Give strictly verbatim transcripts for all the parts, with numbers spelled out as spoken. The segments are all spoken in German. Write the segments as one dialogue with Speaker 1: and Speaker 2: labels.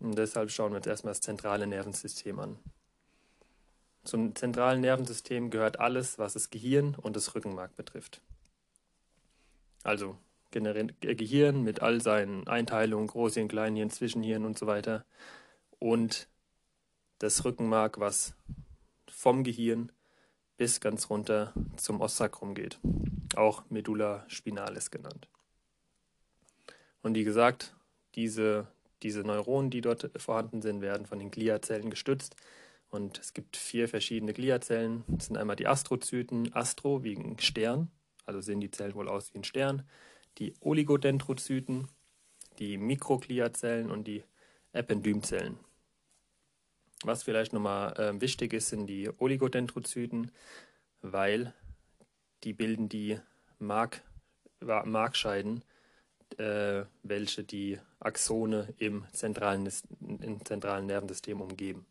Speaker 1: Und deshalb schauen wir uns erstmal das zentrale Nervensystem an. Zum zentralen Nervensystem gehört alles, was das Gehirn und das Rückenmark betrifft. Also Gehirn mit all seinen Einteilungen, Großhirn, Kleinhirn, Zwischenhirn und so weiter. Und das Rückenmark, was vom Gehirn bis ganz runter zum Ossacrum geht. Auch Medulla spinalis genannt. Und wie gesagt, diese, diese Neuronen, die dort vorhanden sind, werden von den Gliazellen gestützt. Und es gibt vier verschiedene Gliazellen. Das sind einmal die Astrozyten, Astro wegen Stern, also sehen die Zellen wohl aus wie ein Stern. Die Oligodendrozyten, die Mikrogliazellen und die Ependymzellen. Was vielleicht nochmal äh, wichtig ist, sind die Oligodendrozyten, weil die bilden die Mark, Markscheiden, äh, welche die Axone im zentralen, im zentralen Nervensystem umgeben.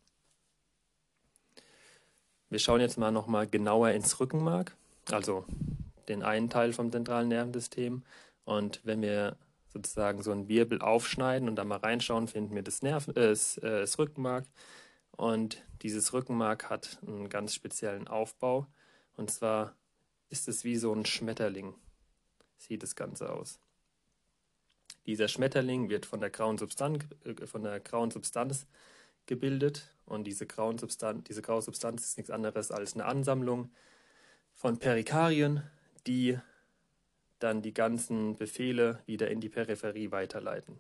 Speaker 1: Wir schauen jetzt mal nochmal genauer ins Rückenmark, also den einen Teil vom zentralen Nervensystem. Und wenn wir sozusagen so einen Wirbel aufschneiden und da mal reinschauen, finden wir das, Nerven, äh, das, äh, das Rückenmark. Und dieses Rückenmark hat einen ganz speziellen Aufbau. Und zwar ist es wie so ein Schmetterling, sieht das Ganze aus. Dieser Schmetterling wird von der grauen Substanz, äh, von der grauen Substanz gebildet. Und diese, grauen Substanz, diese graue Substanz ist nichts anderes als eine Ansammlung von Perikarien, die dann die ganzen Befehle wieder in die Peripherie weiterleiten.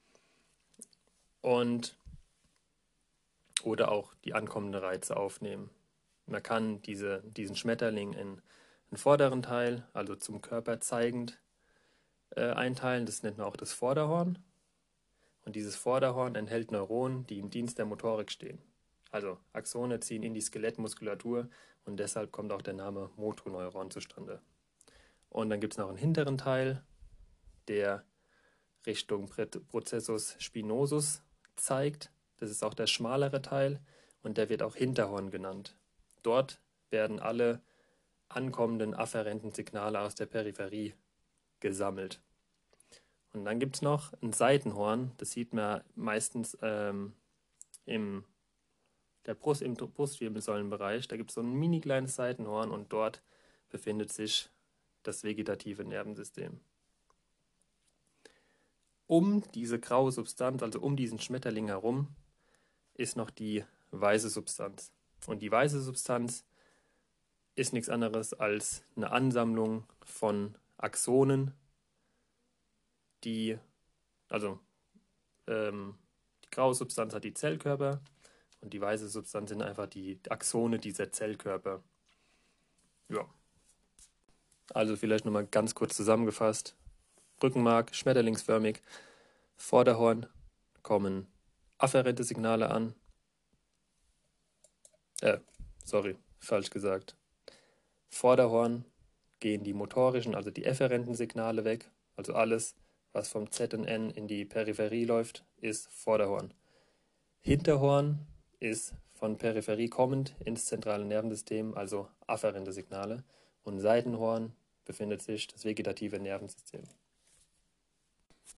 Speaker 1: Und oder auch die ankommenden Reize aufnehmen. Man kann diese, diesen Schmetterling in einen vorderen Teil, also zum Körper zeigend, äh, einteilen. Das nennt man auch das Vorderhorn. Und dieses Vorderhorn enthält Neuronen, die im Dienst der Motorik stehen. Also Axone ziehen in die Skelettmuskulatur und deshalb kommt auch der Name Motoneuron zustande. Und dann gibt es noch einen hinteren Teil, der Richtung Processus spinosus zeigt. Das ist auch der schmalere Teil und der wird auch Hinterhorn genannt. Dort werden alle ankommenden afferenten Signale aus der Peripherie gesammelt. Und dann gibt es noch ein Seitenhorn, das sieht man meistens ähm, im, der Brust, im Brustwirbelsäulenbereich. Da gibt es so ein mini kleines Seitenhorn und dort befindet sich das vegetative Nervensystem. Um diese graue Substanz, also um diesen Schmetterling herum, ist noch die weiße Substanz. Und die weiße Substanz ist nichts anderes als eine Ansammlung von Axonen, die, also ähm, die graue Substanz hat die Zellkörper und die weiße Substanz sind einfach die Axone dieser Zellkörper. Ja. Also vielleicht nochmal ganz kurz zusammengefasst. Rückenmark, schmetterlingsförmig, Vorderhorn kommen afferente Signale an. Äh, sorry, falsch gesagt. Vorderhorn gehen die motorischen, also die efferenten Signale weg. Also alles, was vom Z N N in die Peripherie läuft, ist Vorderhorn. Hinterhorn ist von Peripherie kommend ins zentrale Nervensystem, also afferente Signale. Und Seitenhorn befindet sich das vegetative Nervensystem.